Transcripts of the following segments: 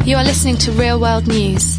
You are listening to Real World News.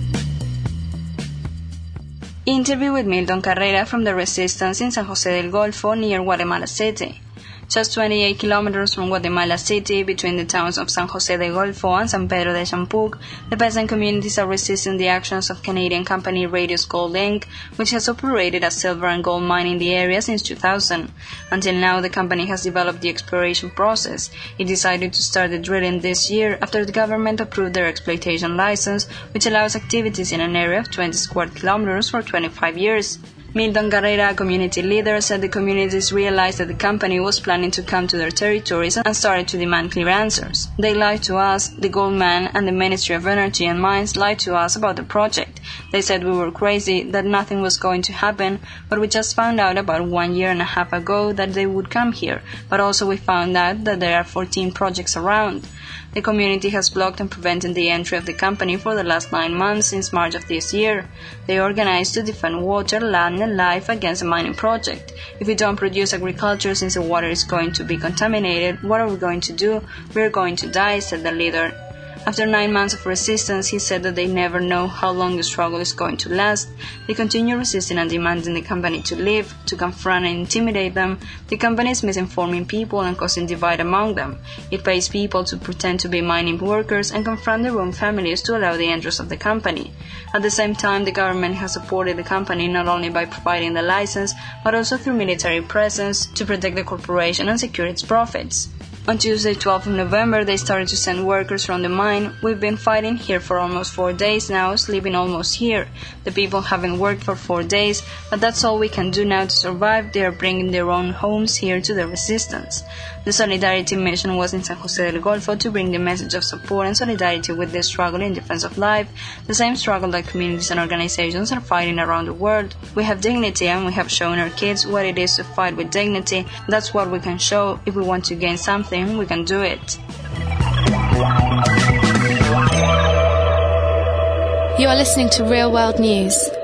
Interview with Milton Carrera from the Resistance in San José del Golfo near Guatemala City. Just 28 kilometers from Guatemala City, between the towns of San José del Golfo and San Pedro de Champuk, the peasant communities are resisting the actions of Canadian company Radius Gold Inc., which has operated a silver and gold mine in the area since 2000. Until now, the company has developed the exploration process. It decided to start the drilling this year after the government approved their exploitation license, which allows activities in an area of 20 square kilometers for 25 years. Milton Carrera, a community leader, said the communities realized that the company was planning to come to their territories and started to demand clear answers. They lied to us, the Goldman and the Ministry of Energy and Mines lied to us about the project. They said we were crazy, that nothing was going to happen, but we just found out about 1.5 years ago that they would come here, but also we found out that there are 14 projects around. The community has blocked and prevented the entry of the company for the last 9 months since March of this year. They organized to defend water, land and life against the mining project. If we don't produce agriculture since the water is going to be contaminated, what are we going to do? We are going to die, said the leader. After 9 months of resistance, he said that they never know how long the struggle is going to last. They continue resisting and demanding the company to leave, to confront and intimidate them. The company is misinforming people and causing divide among them. It pays people to pretend to be mining workers and confront their own families to allow the entrance of the company. At the same time, the government has supported the company not only by providing the license, but also through military presence to protect the corporation and secure its profits. On Tuesday, 12th of November, they started to send workers from the mine. We've been fighting here for almost 4 days now, sleeping almost here. The people haven't worked for 4 days, but that's all we can do now to survive. They are bringing their own homes here to the resistance. The Solidarity Mission was in San José del Golfo to bring the message of support and solidarity with the struggle in defense of life, the same struggle that communities and organizations are fighting around the world. We have dignity and we have shown our kids what it is to fight with dignity. That's what we can show. If we want to gain something, we can do it. You are listening to Real World News.